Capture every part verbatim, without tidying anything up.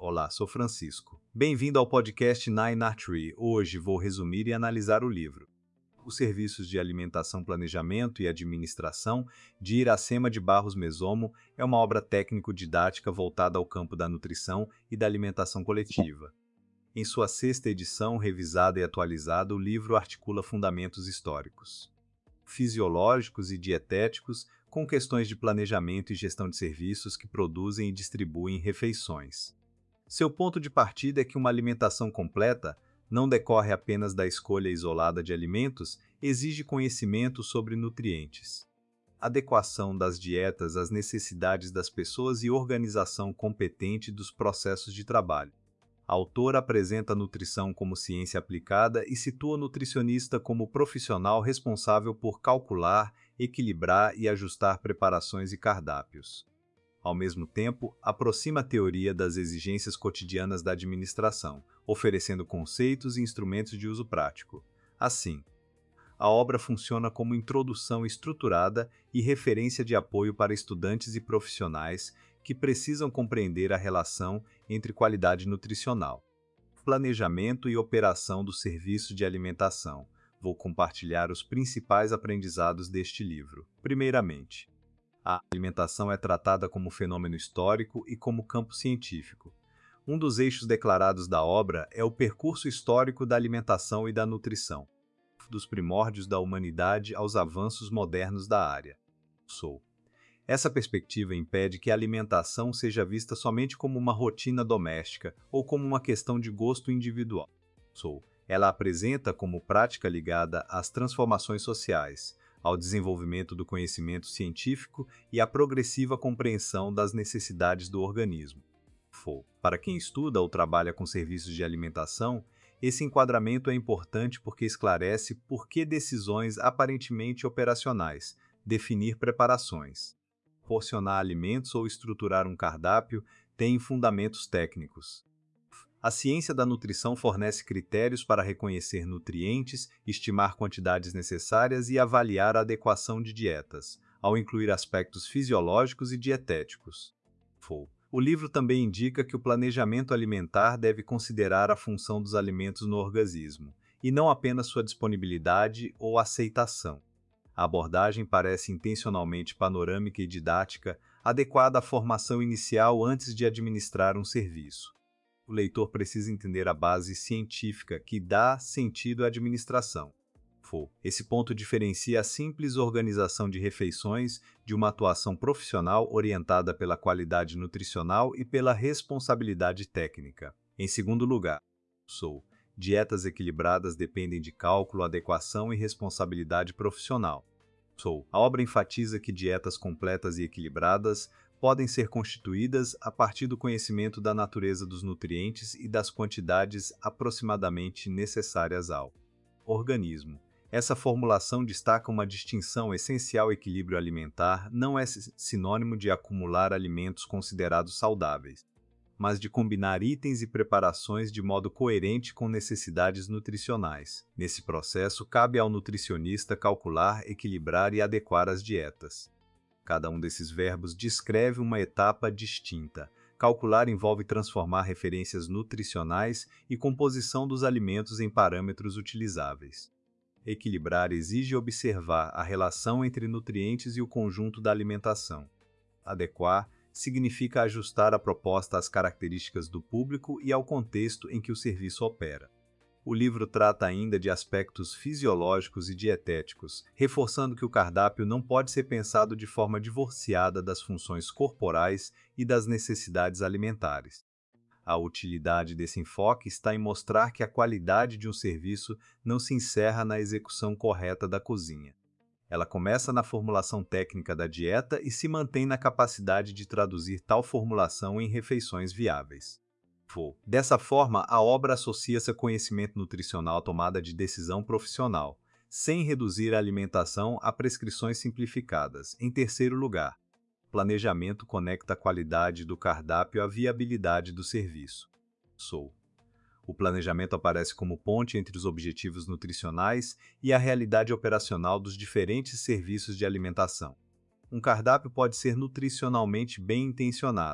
Olá, sou Francisco. Bem-vindo ao podcast Nine Art Tree. Hoje vou resumir e analisar o livro. Os Serviços de Alimentação, Planejamento e Administração, de Iracema de Barros Mesomo, é uma obra técnico-didática voltada ao campo da nutrição e da alimentação coletiva. Em sua sexta edição, revisada e atualizada, o livro articula fundamentos históricos, fisiológicos e dietéticos com questões de planejamento e gestão de serviços que produzem e distribuem refeições. Seu ponto de partida é que uma alimentação completa não decorre apenas da escolha isolada de alimentos, exige conhecimento sobre nutrientes, adequação das dietas às necessidades das pessoas e organização competente dos processos de trabalho. A autora apresenta a nutrição como ciência aplicada e situa o nutricionista como profissional responsável por calcular, equilibrar e ajustar preparações e cardápios. Ao mesmo tempo, aproxima a teoria das exigências cotidianas da administração, oferecendo conceitos e instrumentos de uso prático. Assim, a obra funciona como introdução estruturada e referência de apoio para estudantes e profissionais que precisam compreender a relação entre qualidade nutricional, planejamento e operação do serviço de alimentação. Vou compartilhar os principais aprendizados deste livro. Primeiramente, a alimentação é tratada como fenômeno histórico e como campo científico. Um dos eixos declarados da obra é o percurso histórico da alimentação e da nutrição, dos primórdios da humanidade aos avanços modernos da área. Sou. Essa perspectiva impede que a alimentação seja vista somente como uma rotina doméstica ou como uma questão de gosto individual. Sou. Ela apresenta como prática ligada às transformações sociais, ao desenvolvimento do conhecimento científico e à progressiva compreensão das necessidades do organismo. Fo. Para quem estuda ou trabalha com serviços de alimentação, esse enquadramento é importante porque esclarece por que decisões aparentemente operacionais, definir preparações, porcionar alimentos ou estruturar um cardápio, têm fundamentos técnicos. A ciência da nutrição fornece critérios para reconhecer nutrientes, estimar quantidades necessárias e avaliar a adequação de dietas, ao incluir aspectos fisiológicos e dietéticos. O livro também indica que o planejamento alimentar deve considerar a função dos alimentos no organismo, e não apenas sua disponibilidade ou aceitação. A abordagem parece intencionalmente panorâmica e didática, adequada à formação inicial antes de administrar um serviço. O leitor precisa entender a base científica que dá sentido à administração. Esse ponto diferencia a simples organização de refeições de uma atuação profissional orientada pela qualidade nutricional e pela responsabilidade técnica. Em segundo lugar, sou. Dietas equilibradas dependem de cálculo, adequação e responsabilidade profissional. Sou. A obra enfatiza que dietas completas e equilibradas podem ser constituídas a partir do conhecimento da natureza dos nutrientes e das quantidades aproximadamente necessárias ao organismo. Essa formulação destaca uma distinção essencial: equilíbrio alimentar não é sinônimo de acumular alimentos considerados saudáveis, mas de combinar itens e preparações de modo coerente com necessidades nutricionais. Nesse processo, cabe ao nutricionista calcular, equilibrar e adequar as dietas. Cada um desses verbos descreve uma etapa distinta. Calcular envolve transformar referências nutricionais e composição dos alimentos em parâmetros utilizáveis. Equilibrar exige observar a relação entre nutrientes e o conjunto da alimentação. Adequar significa ajustar a proposta às características do público e ao contexto em que o serviço opera. O livro trata ainda de aspectos fisiológicos e dietéticos, reforçando que o cardápio não pode ser pensado de forma divorciada das funções corporais e das necessidades alimentares. A utilidade desse enfoque está em mostrar que a qualidade de um serviço não se encerra na execução correta da cozinha. Ela começa na formulação técnica da dieta e se mantém na capacidade de traduzir tal formulação em refeições viáveis. Dessa forma, a obra associa-se a conhecimento nutricional à tomada de decisão profissional, sem reduzir a alimentação a prescrições simplificadas. Em terceiro lugar, planejamento conecta a qualidade do cardápio à viabilidade do serviço. Sou. O planejamento aparece como ponte entre os objetivos nutricionais e a realidade operacional dos diferentes serviços de alimentação. Um cardápio pode ser nutricionalmente bem intencionado,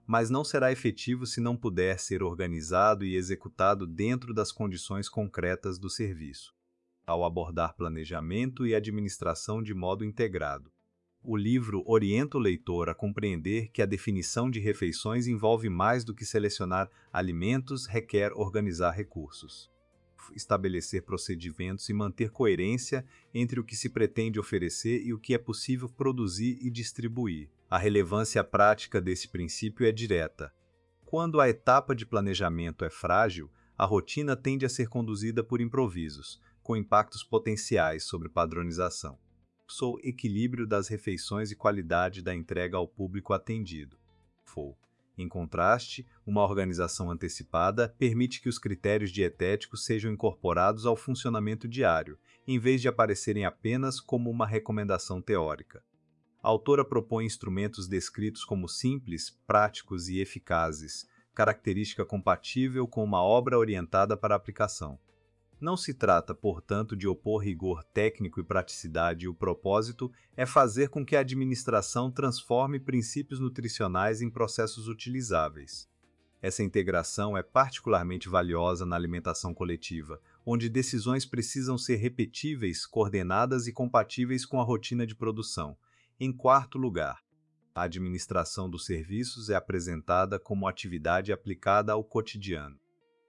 mas não será efetivo se não puder ser organizado e executado dentro das condições concretas do serviço, ao abordar planejamento e administração de modo integrado. O livro orienta o leitor a compreender que a definição de refeições envolve mais do que selecionar alimentos, requer organizar recursos, estabelecer procedimentos e manter coerência entre o que se pretende oferecer e o que é possível produzir e distribuir. A relevância prática desse princípio é direta. Quando a etapa de planejamento é frágil, a rotina tende a ser conduzida por improvisos, com impactos potenciais sobre padronização. Sou equilíbrio das refeições e qualidade da entrega ao público atendido. F O. Em contraste, uma organização antecipada permite que os critérios dietéticos sejam incorporados ao funcionamento diário, em vez de aparecerem apenas como uma recomendação teórica. A autora propõe instrumentos descritos como simples, práticos e eficazes, característica compatível com uma obra orientada para a aplicação. Não se trata, portanto, de opor rigor técnico e praticidade, e o propósito é fazer com que a administração transforme princípios nutricionais em processos utilizáveis. Essa integração é particularmente valiosa na alimentação coletiva, onde decisões precisam ser repetíveis, coordenadas e compatíveis com a rotina de produção. Em quarto lugar, a administração dos serviços é apresentada como atividade aplicada ao cotidiano.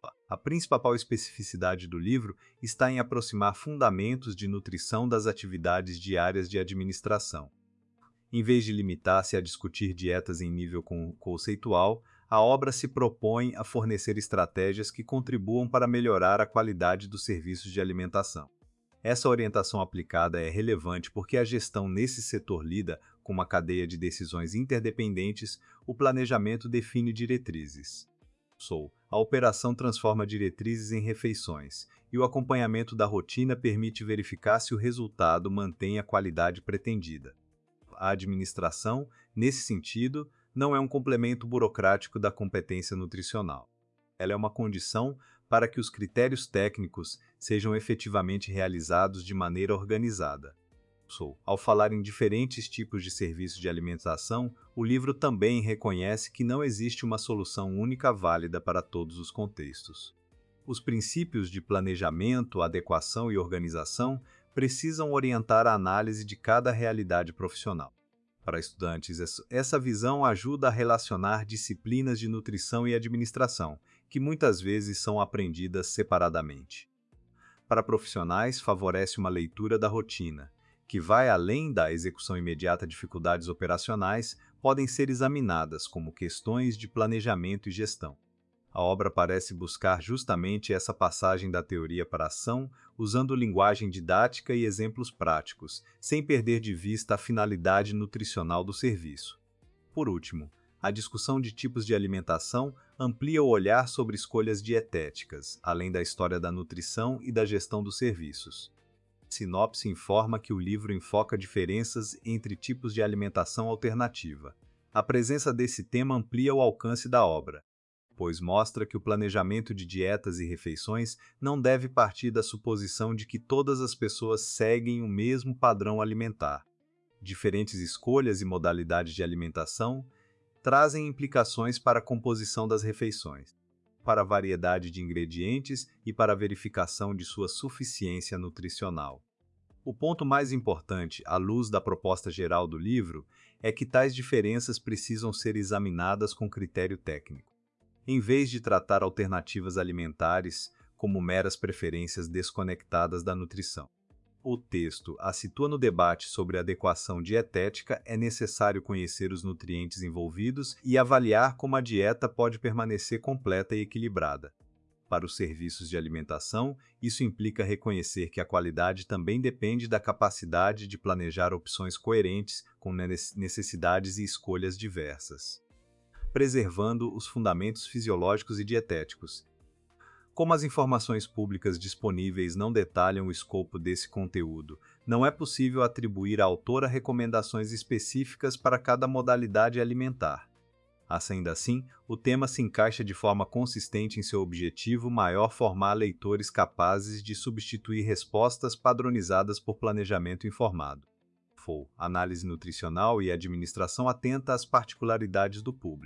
A principal especificidade do livro está em aproximar fundamentos de nutrição das atividades diárias de administração. Em vez de limitar-se a discutir dietas em nível conceitual, a obra se propõe a fornecer estratégias que contribuam para melhorar a qualidade dos serviços de alimentação. Essa orientação aplicada é relevante porque a gestão nesse setor lida com uma cadeia de decisões interdependentes, o planejamento define diretrizes. Sou. A operação transforma diretrizes em refeições, e o acompanhamento da rotina permite verificar se o resultado mantém a qualidade pretendida. A administração, nesse sentido, não é um complemento burocrático da competência nutricional. Ela é uma condição para que os critérios técnicos sejam efetivamente realizados de maneira organizada. Sou. Ao falar em diferentes tipos de serviços de alimentação, o livro também reconhece que não existe uma solução única válida para todos os contextos. Os princípios de planejamento, adequação e organização precisam orientar a análise de cada realidade profissional. Para estudantes, essa visão ajuda a relacionar disciplinas de nutrição e administração, que muitas vezes são aprendidas separadamente. Para profissionais, favorece uma leitura da rotina, que vai além da execução imediata. Dificuldades operacionais podem ser examinadas como questões de planejamento e gestão. A obra parece buscar justamente essa passagem da teoria para a ação, usando linguagem didática e exemplos práticos, sem perder de vista a finalidade nutricional do serviço. Por último, a discussão de tipos de alimentação amplia o olhar sobre escolhas dietéticas, além da história da nutrição e da gestão dos serviços. Sinopse informa que o livro enfoca diferenças entre tipos de alimentação alternativa. A presença desse tema amplia o alcance da obra, pois mostra que o planejamento de dietas e refeições não deve partir da suposição de que todas as pessoas seguem o mesmo padrão alimentar. Diferentes escolhas e modalidades de alimentação trazem implicações para a composição das refeições, para a variedade de ingredientes e para a verificação de sua suficiência nutricional. O ponto mais importante, à luz da proposta geral do livro, é que tais diferenças precisam ser examinadas com critério técnico, em vez de tratar alternativas alimentares como meras preferências desconectadas da nutrição. O texto a situa no debate sobre adequação dietética. É necessário conhecer os nutrientes envolvidos e avaliar como a dieta pode permanecer completa e equilibrada. Para os serviços de alimentação, isso implica reconhecer que a qualidade também depende da capacidade de planejar opções coerentes com necessidades e escolhas diversas, preservando os fundamentos fisiológicos e dietéticos. Como as informações públicas disponíveis não detalham o escopo desse conteúdo, não é possível atribuir à autora recomendações específicas para cada modalidade alimentar. Ainda assim, o tema se encaixa de forma consistente em seu objetivo maior: formar leitores capazes de substituir respostas padronizadas por planejamento informado. F O. Análise nutricional e administração atenta às particularidades do público.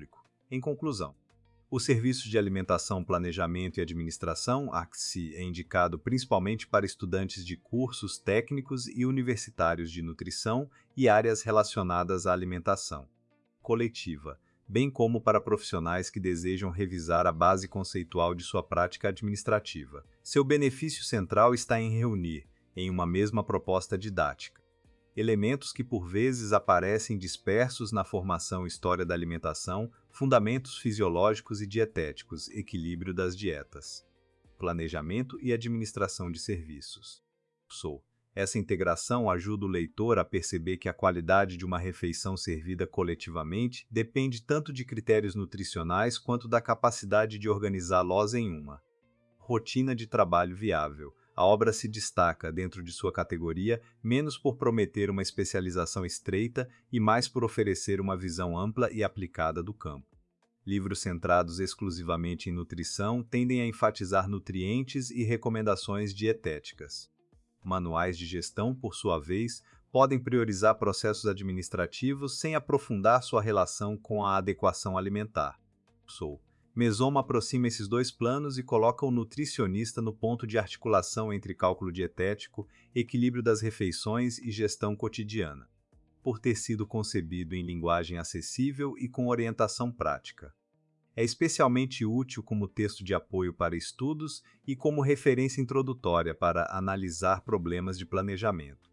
Em conclusão, o Serviço de Alimentação, Planejamento e Administração, A C S I, é indicado principalmente para estudantes de cursos técnicos e universitários de nutrição e áreas relacionadas à alimentação coletiva, bem como para profissionais que desejam revisar a base conceitual de sua prática administrativa. Seu benefício central está em reunir, em uma mesma proposta didática, elementos que por vezes aparecem dispersos na formação História da Alimentação, Fundamentos Fisiológicos e Dietéticos, Equilíbrio das Dietas, Planejamento e Administração de Serviços. Sou. Essa integração ajuda o leitor a perceber que a qualidade de uma refeição servida coletivamente depende tanto de critérios nutricionais quanto da capacidade de organizá-los em uma rotina de trabalho viável. A obra se destaca, dentro de sua categoria, menos por prometer uma especialização estreita e mais por oferecer uma visão ampla e aplicada do campo. Livros centrados exclusivamente em nutrição tendem a enfatizar nutrientes e recomendações dietéticas. Manuais de gestão, por sua vez, podem priorizar processos administrativos sem aprofundar sua relação com a adequação alimentar. Sou. Mesoma aproxima esses dois planos e coloca o nutricionista no ponto de articulação entre cálculo dietético, equilíbrio das refeições e gestão cotidiana, por ter sido concebido em linguagem acessível e com orientação prática. É especialmente útil como texto de apoio para estudos e como referência introdutória para analisar problemas de planejamento.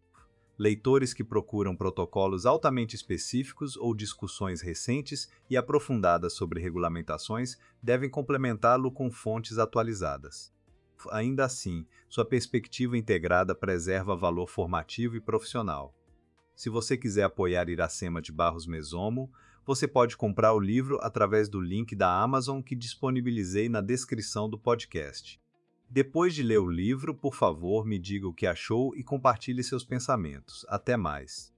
Leitores que procuram protocolos altamente específicos ou discussões recentes e aprofundadas sobre regulamentações devem complementá-lo com fontes atualizadas. Ainda assim, sua perspectiva integrada preserva valor formativo e profissional. Se você quiser apoiar Iracema de Barros Mesomo, você pode comprar o livro através do link da Amazon que disponibilizei na descrição do podcast. Depois de ler o livro, por favor, me diga o que achou e compartilhe seus pensamentos. Até mais!